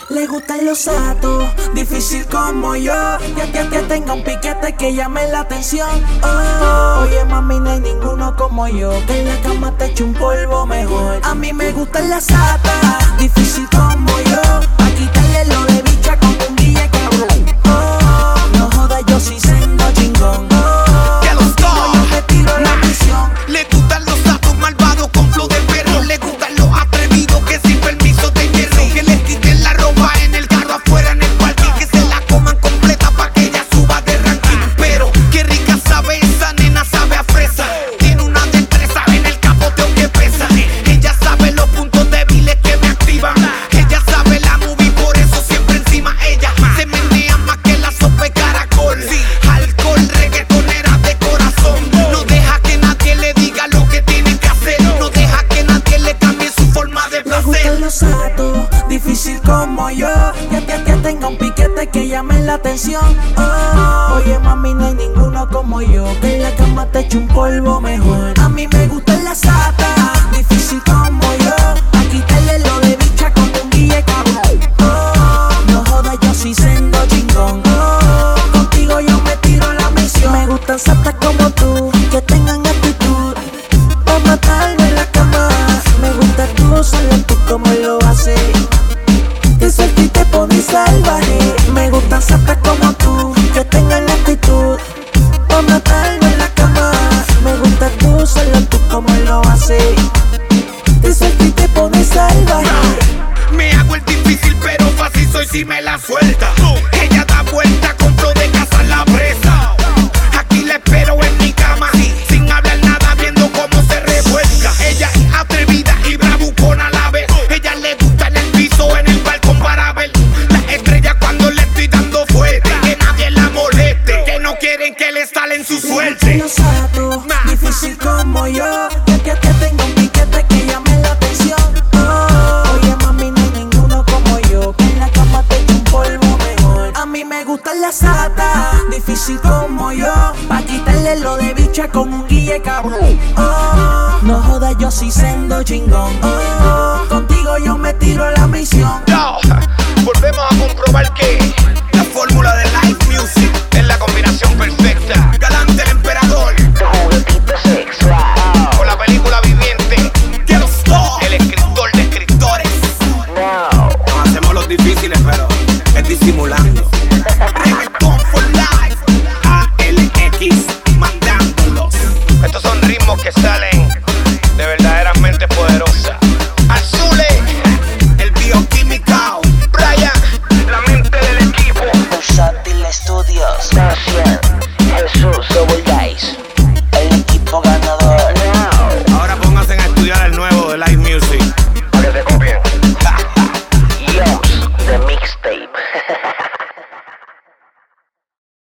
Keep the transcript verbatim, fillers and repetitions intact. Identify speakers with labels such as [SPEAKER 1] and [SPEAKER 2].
[SPEAKER 1] Le gustan los atos, difícil como yo. Que, que, que tenga un piquete que llame la atención. Oh, oye mami, no hay ninguno como yo. Que en la cama te eche un polvo mejor. A mí me gustan las atas, difícil como yo. A quitarle lo de bicha con un guille cabrón. Oh, no jodas, yo sí siendo chingón. Oh,
[SPEAKER 2] que los dos,
[SPEAKER 1] yo me tiro la misión.
[SPEAKER 2] le gustan los atos malvados con flow de perro. Le gustan los atrevidos que sin permiso de hierro. Que les quiten la ropa en el carro afuera en el parking. Que se la coman completa pa' que ella suba de ranking. Pero qué rica sabe esa nena, sabe a fresa. Tiene una destreza en el capoteo que pesa. Ella sabe los puntos débiles que me activan. Ella sabe la movie, por eso siempre encima ella. Se menea más que la sopa de caracol. Alcohol, reggaetonera de corazón. No deja que nadie le diga lo que tiene que hacer. No deja que nadie le cambie su forma de
[SPEAKER 1] Le gustan
[SPEAKER 2] placer.
[SPEAKER 1] los atos, difícil como yo. Que, que, que tenga un piquete que llame la atención. Oh, oye mami, no hay ninguno como yo. Que en la cama te eche un polvo mejor. A mí me gustan las atas, difícil como yo. A quitarle lo de bicha con un guille cabrón. Oh, no jodas, yo sí siendo chingón. Oh, contigo yo me tiro la misión. Me gustan satas como tú, que tengan actitud pa' matarme en la cama. Me gusta tú, solo tú como lo haces. Te suelto y te pones salvaje. Me gustan satas como tú, que tengan actitud pa' matarme en la cama. Me gusta tú, solo tú como lo haces. Te suelto y te pones salvaje.
[SPEAKER 2] Me hago el difícil, pero fácil soy si me la suelta. Ella da vuelta con flow de casa la presa. Aquí la espero en mi cama, sin hablar nada, viendo cómo se revuelca. Ella es atrevida y bravucona a la vez. Ella le gusta en el piso, en el balcón para ver las estrellas cuando le estoy dando fuerte. Que nadie la moleste, que no quieren que le salen su suerte.
[SPEAKER 1] Los atos, difícil como yo. Que, que, que tenga un piquete que llame la atención. Oh, oye mami, no hay ninguno como yo. Que en la cama te eche un polvo mejor. A mí me gustan las atas, difícil como yo. Pa' quitarle lo de bicha con un guille cabrón. Oh, no jodas, yo sí siendo chingón. Oh, contigo